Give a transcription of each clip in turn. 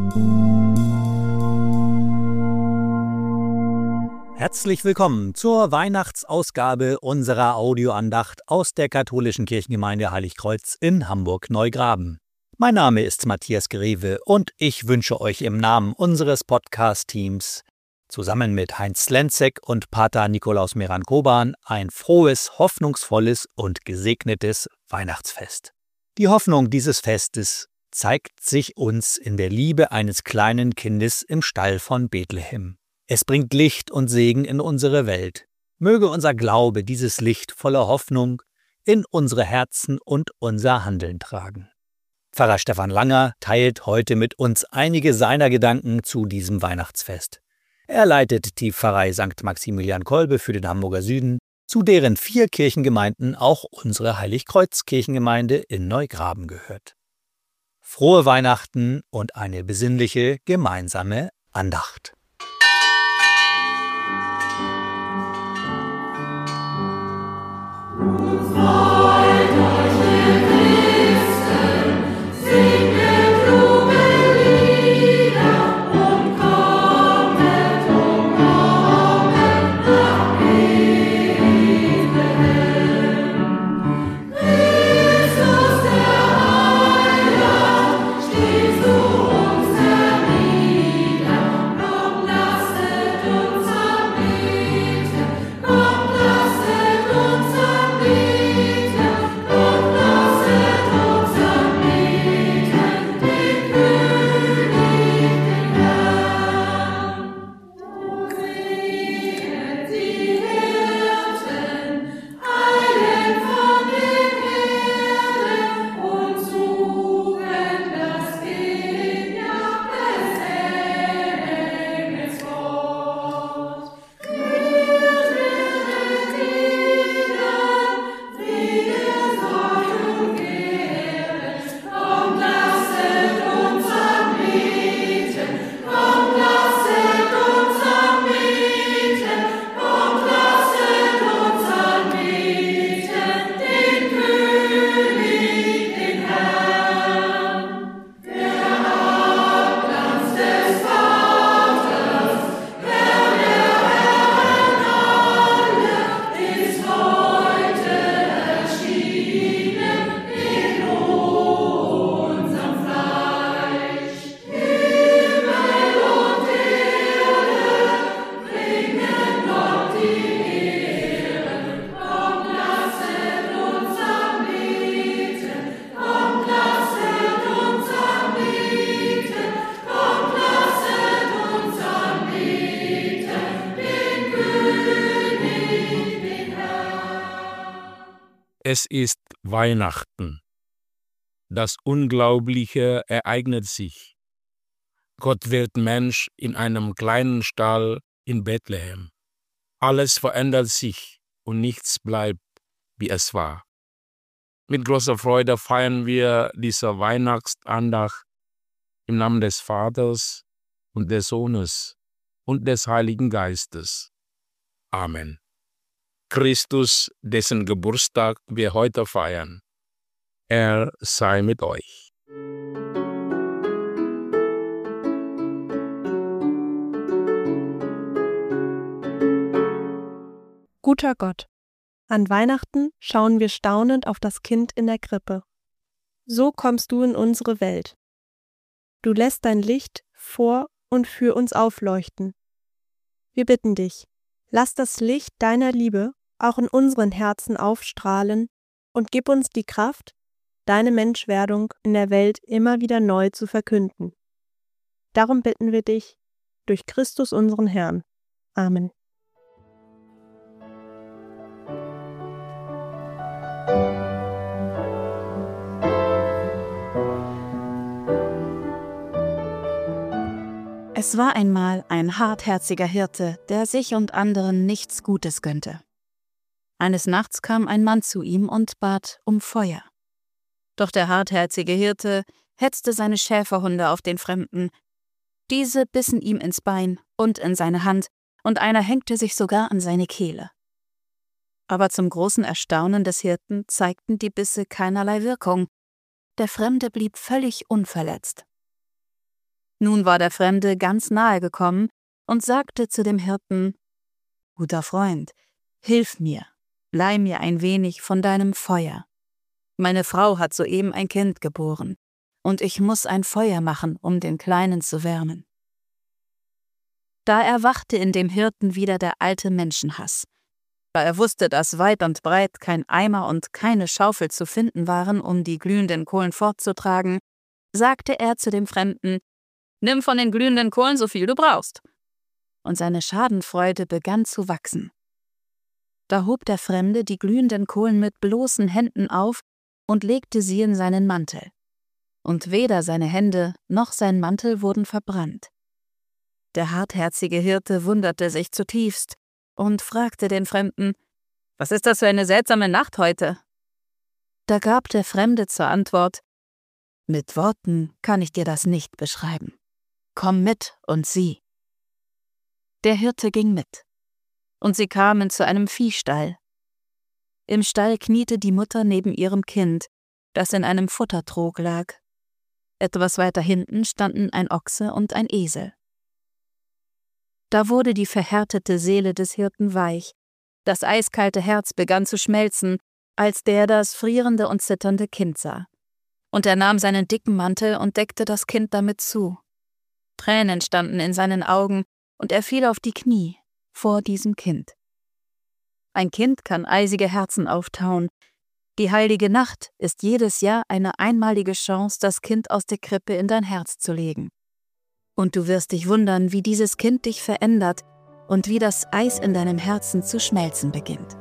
Herzlich willkommen zur Weihnachtsausgabe unserer Audioandacht aus der katholischen Kirchengemeinde Heiligkreuz in Hamburg-Neugraben. Mein Name ist Matthias Greve und ich wünsche euch im Namen unseres Podcast-Teams zusammen mit Heinz Slenzek und Pater Nikolaus Meran-Koban ein frohes, hoffnungsvolles und gesegnetes Weihnachtsfest. Die Hoffnung dieses Festes zeigt sich uns in der Liebe eines kleinen Kindes im Stall von Bethlehem. Es bringt Licht und Segen in unsere Welt. Möge unser Glaube dieses Licht voller Hoffnung in unsere Herzen und unser Handeln tragen. Pfarrer Stefan Langer teilt heute mit uns einige seiner Gedanken zu diesem Weihnachtsfest. Er leitet die Pfarrei St. Maximilian Kolbe für den Hamburger Süden, zu deren 4 Kirchengemeinden auch unsere Heiligkreuz-Kirchengemeinde in Neugraben gehört. Frohe Weihnachten und eine besinnliche gemeinsame Andacht. Es ist Weihnachten. Das Unglaubliche ereignet sich. Gott wird Mensch in einem kleinen Stall in Bethlehem. Alles verändert sich und nichts bleibt, wie es war. Mit großer Freude feiern wir diese Weihnachtsandacht im Namen des Vaters und des Sohnes und des Heiligen Geistes. Amen. Christus, dessen Geburtstag wir heute feiern. Er sei mit euch. Guter Gott, an Weihnachten schauen wir staunend auf das Kind in der Krippe. So kommst du in unsere Welt. Du lässt dein Licht vor und für uns aufleuchten. Wir bitten dich, lass das Licht deiner Liebe auch in unseren Herzen aufstrahlen und gib uns die Kraft, deine Menschwerdung in der Welt immer wieder neu zu verkünden. Darum bitten wir dich, durch Christus unseren Herrn. Amen. Es war einmal ein hartherziger Hirte, der sich und anderen nichts Gutes gönnte. Eines Nachts kam ein Mann zu ihm und bat um Feuer. Doch der hartherzige Hirte hetzte seine Schäferhunde auf den Fremden. Diese bissen ihm ins Bein und in seine Hand, und einer hängte sich sogar an seine Kehle. Aber zum großen Erstaunen des Hirten zeigten die Bisse keinerlei Wirkung. Der Fremde blieb völlig unverletzt. Nun war der Fremde ganz nahe gekommen und sagte zu dem Hirten: »Guter Freund, hilf mir, leih mir ein wenig von deinem Feuer. Meine Frau hat soeben ein Kind geboren, und ich muss ein Feuer machen, um den Kleinen zu wärmen.« Da erwachte in dem Hirten wieder der alte Menschenhass. Da er wusste, dass weit und breit kein Eimer und keine Schaufel zu finden waren, um die glühenden Kohlen fortzutragen, sagte er zu dem Fremden: »Nimm von den glühenden Kohlen so viel du brauchst.« Und seine Schadenfreude begann zu wachsen. Da hob der Fremde die glühenden Kohlen mit bloßen Händen auf und legte sie in seinen Mantel. Und weder seine Hände noch sein Mantel wurden verbrannt. Der hartherzige Hirte wunderte sich zutiefst und fragte den Fremden: »Was ist das für eine seltsame Nacht heute?« Da gab der Fremde zur Antwort: »Mit Worten kann ich dir das nicht beschreiben. Komm mit und sieh.« Der Hirte ging mit, und sie kamen zu einem Viehstall. Im Stall kniete die Mutter neben ihrem Kind, das in einem Futtertrog lag. Etwas weiter hinten standen ein Ochse und ein Esel. Da wurde die verhärtete Seele des Hirten weich, das eiskalte Herz begann zu schmelzen, als der das frierende und zitternde Kind sah. Und er nahm seinen dicken Mantel und deckte das Kind damit zu. Tränen standen in seinen Augen, und er fiel auf die Knie vor diesem Kind. Ein Kind kann eisige Herzen auftauen. Die heilige Nacht ist jedes Jahr eine einmalige Chance, das Kind aus der Krippe in dein Herz zu legen. Und du wirst dich wundern, wie dieses Kind dich verändert und wie das Eis in deinem Herzen zu schmelzen beginnt.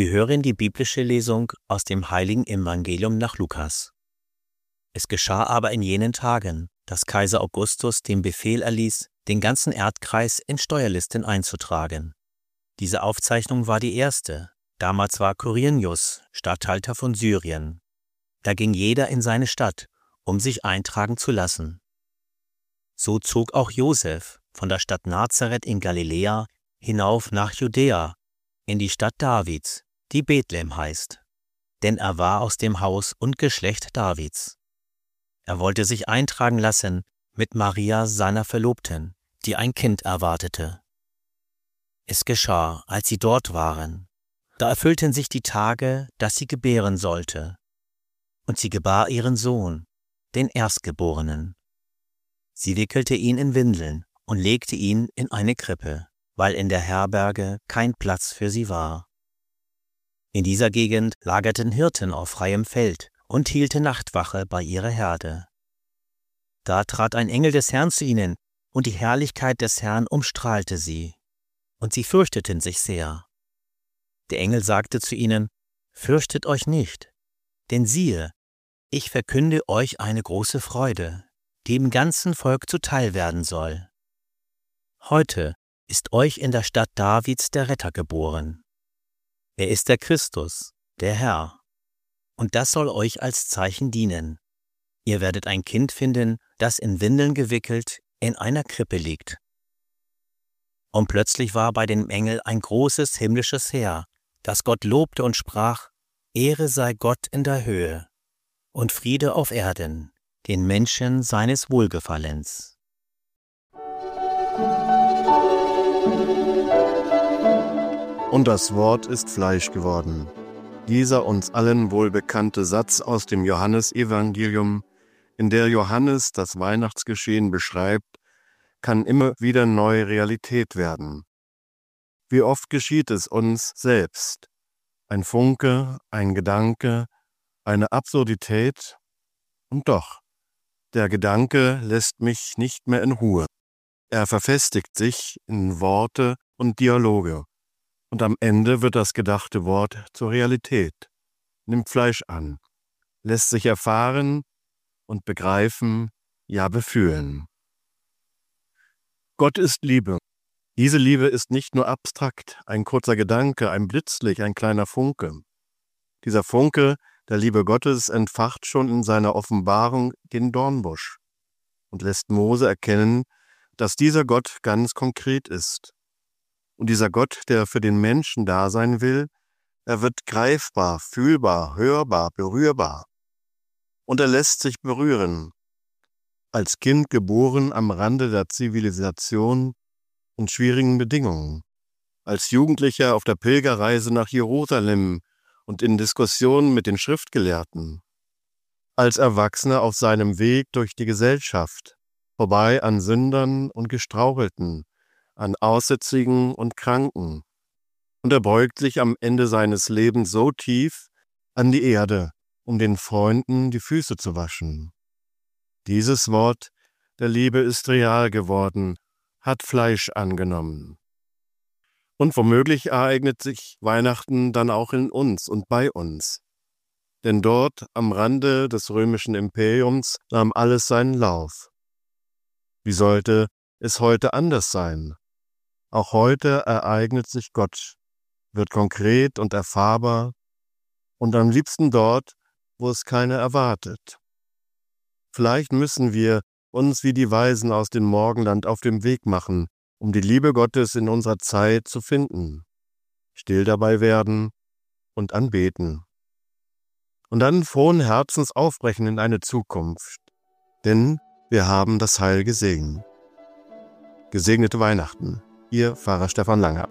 Wir hören die biblische Lesung aus dem heiligen Evangelium nach Lukas. Es geschah aber in jenen Tagen, dass Kaiser Augustus den Befehl erließ, den ganzen Erdkreis in Steuerlisten einzutragen. Diese Aufzeichnung war die erste. Damals war Quirinius Statthalter von Syrien. Da ging jeder in seine Stadt, um sich eintragen zu lassen. So zog auch Josef von der Stadt Nazareth in Galiläa hinauf nach Judäa, in die Stadt Davids, die Bethlehem heißt, denn er war aus dem Haus und Geschlecht Davids. Er wollte sich eintragen lassen mit Maria, seiner Verlobten, die ein Kind erwartete. Es geschah, als sie dort waren. Da erfüllten sich die Tage, dass sie gebären sollte. Und sie gebar ihren Sohn, den Erstgeborenen. Sie wickelte ihn in Windeln und legte ihn in eine Krippe, weil in der Herberge kein Platz für sie war. In dieser Gegend lagerten Hirten auf freiem Feld und hielten Nachtwache bei ihrer Herde. Da trat ein Engel des Herrn zu ihnen, und die Herrlichkeit des Herrn umstrahlte sie, und sie fürchteten sich sehr. Der Engel sagte zu ihnen: Fürchtet euch nicht, denn siehe, ich verkünde euch eine große Freude, die im ganzen Volk zuteil werden soll. Heute ist euch in der Stadt Davids der Retter geboren. Er ist der Christus, der Herr. Und das soll euch als Zeichen dienen. Ihr werdet ein Kind finden, das in Windeln gewickelt in einer Krippe liegt. Und plötzlich war bei dem Engel ein großes himmlisches Heer, das Gott lobte und sprach: Ehre sei Gott in der Höhe und Friede auf Erden, den Menschen seines Wohlgefallens. Und das Wort ist Fleisch geworden. Dieser uns allen wohlbekannte Satz aus dem Johannesevangelium, in der Johannes das Weihnachtsgeschehen beschreibt, kann immer wieder neue Realität werden. Wie oft geschieht es uns selbst? Ein Funke, ein Gedanke, eine Absurdität, und doch, der Gedanke lässt mich nicht mehr in Ruhe. Er verfestigt sich in Worte und Dialoge. Und am Ende wird das gedachte Wort zur Realität, nimmt Fleisch an, lässt sich erfahren und begreifen, ja befühlen. Gott ist Liebe. Diese Liebe ist nicht nur abstrakt, ein kurzer Gedanke, ein Blitzlicht, ein kleiner Funke. Dieser Funke der Liebe Gottes entfacht schon in seiner Offenbarung den Dornbusch und lässt Mose erkennen, dass dieser Gott ganz konkret ist. Und dieser Gott, der für den Menschen da sein will, er wird greifbar, fühlbar, hörbar, berührbar. Und er lässt sich berühren. Als Kind geboren am Rande der Zivilisation und schwierigen Bedingungen. Als Jugendlicher auf der Pilgerreise nach Jerusalem und in Diskussionen mit den Schriftgelehrten. Als Erwachsener auf seinem Weg durch die Gesellschaft, vorbei an Sündern und Gestrauchelten, an Aussätzigen und Kranken. Und er beugt sich am Ende seines Lebens so tief an die Erde, um den Freunden die Füße zu waschen. Dieses Wort der Liebe ist real geworden, hat Fleisch angenommen. Und womöglich ereignet sich Weihnachten dann auch in uns und bei uns. Denn dort am Rande des römischen Imperiums nahm alles seinen Lauf. Wie sollte es heute anders sein? Auch heute ereignet sich Gott, wird konkret und erfahrbar und am liebsten dort, wo es keiner erwartet. Vielleicht müssen wir uns wie die Weisen aus dem Morgenland auf dem Weg machen, um die Liebe Gottes in unserer Zeit zu finden, still dabei werden und anbeten. Und dann frohen Herzens aufbrechen in eine Zukunft, denn wir haben das Heil gesehen. Gesegnete Weihnachten. Ihr Pfarrer Stefan Langer.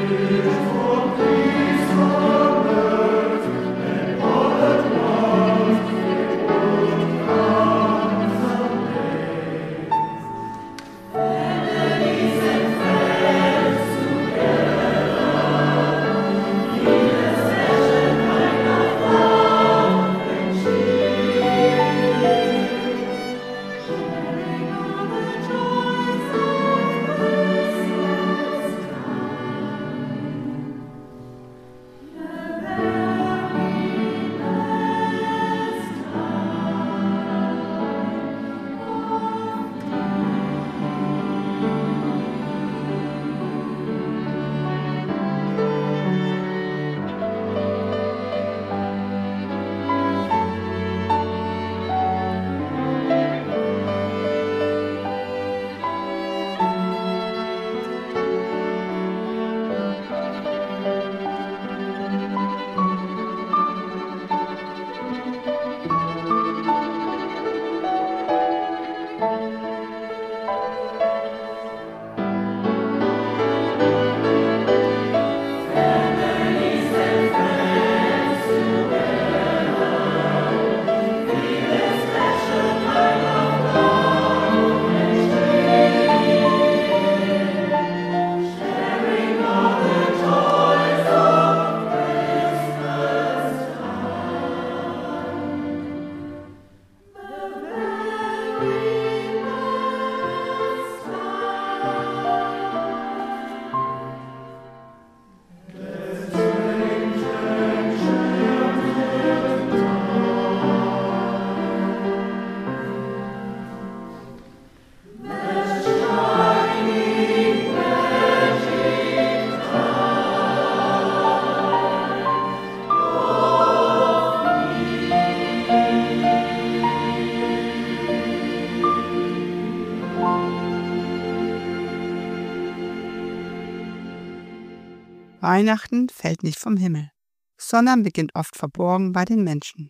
Weihnachten fällt nicht vom Himmel, sondern beginnt oft verborgen bei den Menschen.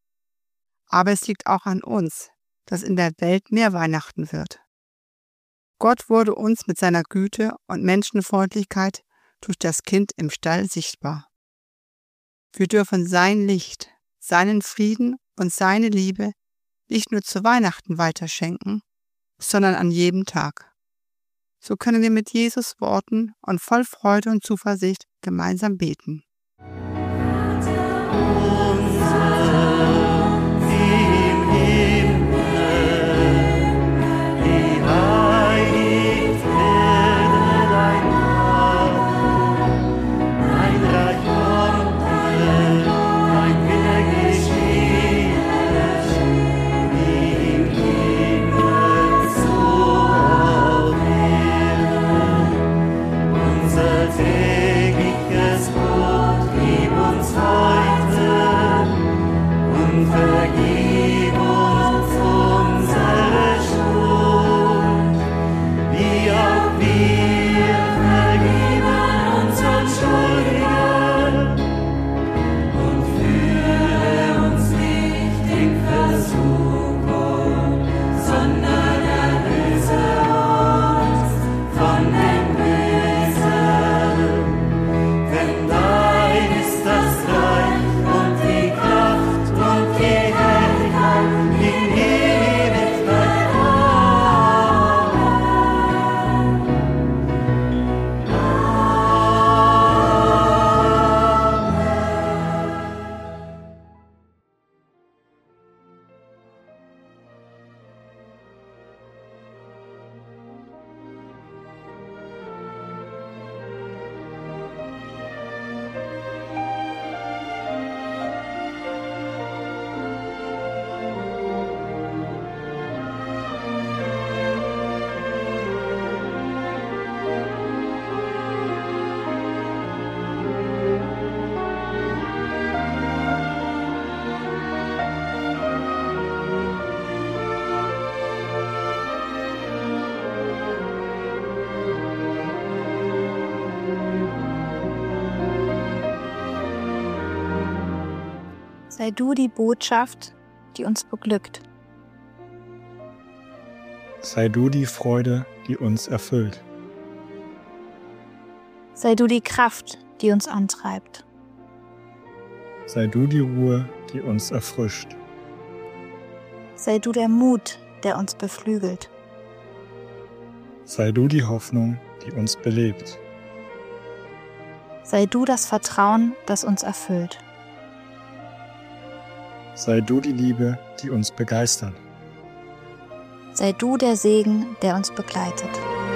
Aber es liegt auch an uns, dass in der Welt mehr Weihnachten wird. Gott wurde uns mit seiner Güte und Menschenfreundlichkeit durch das Kind im Stall sichtbar. Wir dürfen sein Licht, seinen Frieden und seine Liebe nicht nur zu Weihnachten weiterschenken, sondern an jedem Tag. So können wir mit Jesus Worten und voll Freude und Zuversicht gemeinsam beten. Sei du die Botschaft, die uns beglückt. Sei du die Freude, die uns erfüllt. Sei du die Kraft, die uns antreibt. Sei du die Ruhe, die uns erfrischt. Sei du der Mut, der uns beflügelt. Sei du die Hoffnung, die uns belebt. Sei du das Vertrauen, das uns erfüllt. Sei du die Liebe, die uns begeistert. Sei du der Segen, der uns begleitet.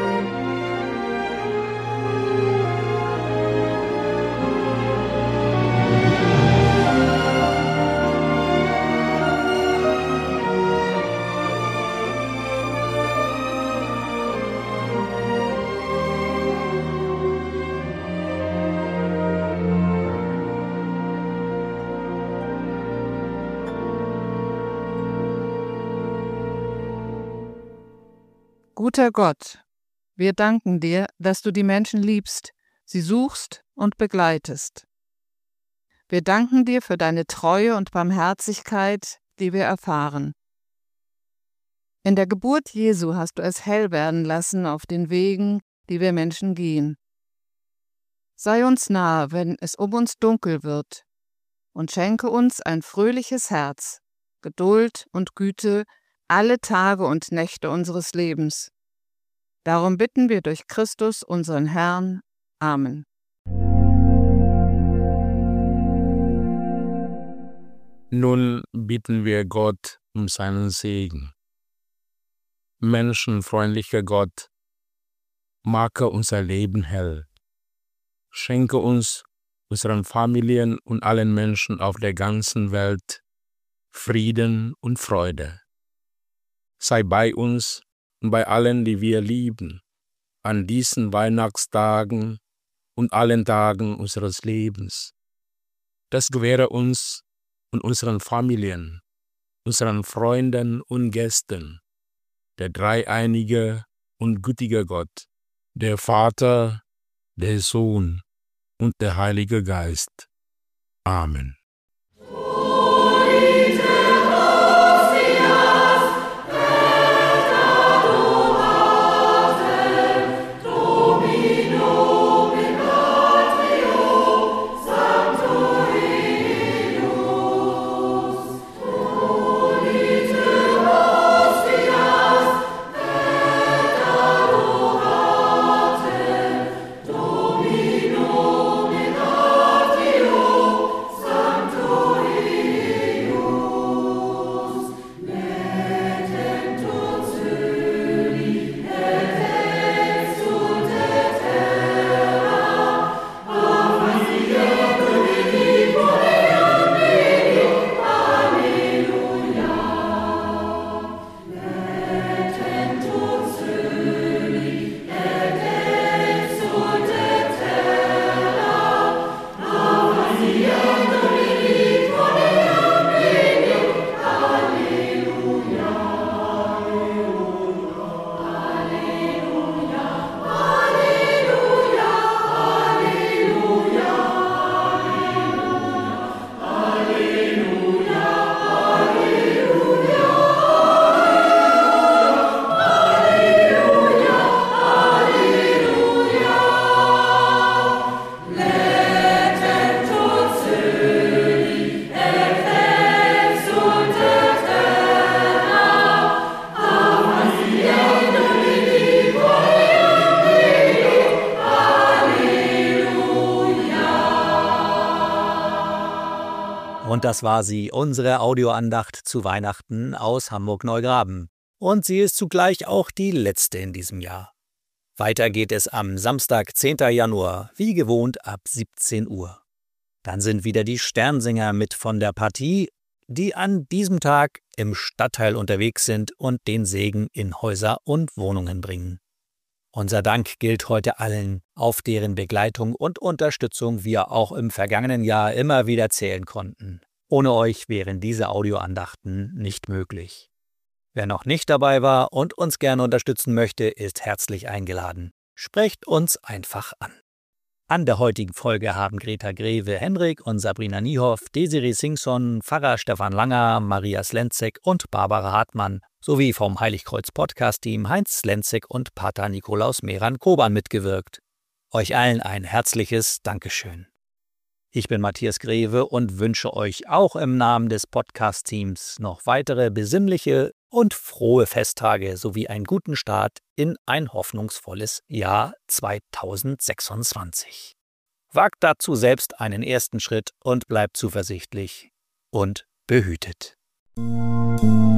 Guter Gott, wir danken dir, dass du die Menschen liebst, sie suchst und begleitest. Wir danken dir für deine Treue und Barmherzigkeit, die wir erfahren. In der Geburt Jesu hast du es hell werden lassen auf den Wegen, die wir Menschen gehen. Sei uns nahe, wenn es um uns dunkel wird, und schenke uns ein fröhliches Herz, Geduld und Güte alle Tage und Nächte unseres Lebens. Darum bitten wir durch Christus, unseren Herrn. Amen. Nun bitten wir Gott um seinen Segen. Menschenfreundlicher Gott, mache unser Leben hell. Schenke uns, unseren Familien und allen Menschen auf der ganzen Welt Frieden und Freude. Sei bei uns und bei allen, die wir lieben, an diesen Weihnachtstagen und allen Tagen unseres Lebens. Das gewähre uns und unseren Familien, unseren Freunden und Gästen, der dreieinige und gütige Gott, der Vater, der Sohn und der Heilige Geist. Amen. Und das war sie, unsere Audioandacht zu Weihnachten aus Hamburg-Neugraben. Und sie ist zugleich auch die letzte in diesem Jahr. Weiter geht es am Samstag, 10. Januar, wie gewohnt ab 17 Uhr. Dann sind wieder die Sternsinger mit von der Partie, die an diesem Tag im Stadtteil unterwegs sind und den Segen in Häuser und Wohnungen bringen. Unser Dank gilt heute allen, auf deren Begleitung und Unterstützung wir auch im vergangenen Jahr immer wieder zählen konnten. Ohne euch wären diese Audioandachten nicht möglich. Wer noch nicht dabei war und uns gerne unterstützen möchte, ist herzlich eingeladen. Sprecht uns einfach an. An der heutigen Folge haben Greta Greve-Henrik und Sabrina Niehoff, Desiree Singson, Pfarrer Stefan Langer, Maria Slenzek und Barbara Hartmann sowie vom Heiligkreuz-Podcast-Team Heinz Slenzek und Pater Nikolaus Meran-Koban mitgewirkt. Euch allen ein herzliches Dankeschön. Ich bin Matthias Greve und wünsche euch auch im Namen des Podcast-Teams noch weitere besinnliche und frohe Festtage sowie einen guten Start in ein hoffnungsvolles Jahr 2026. Wagt dazu selbst einen ersten Schritt und bleibt zuversichtlich und behütet.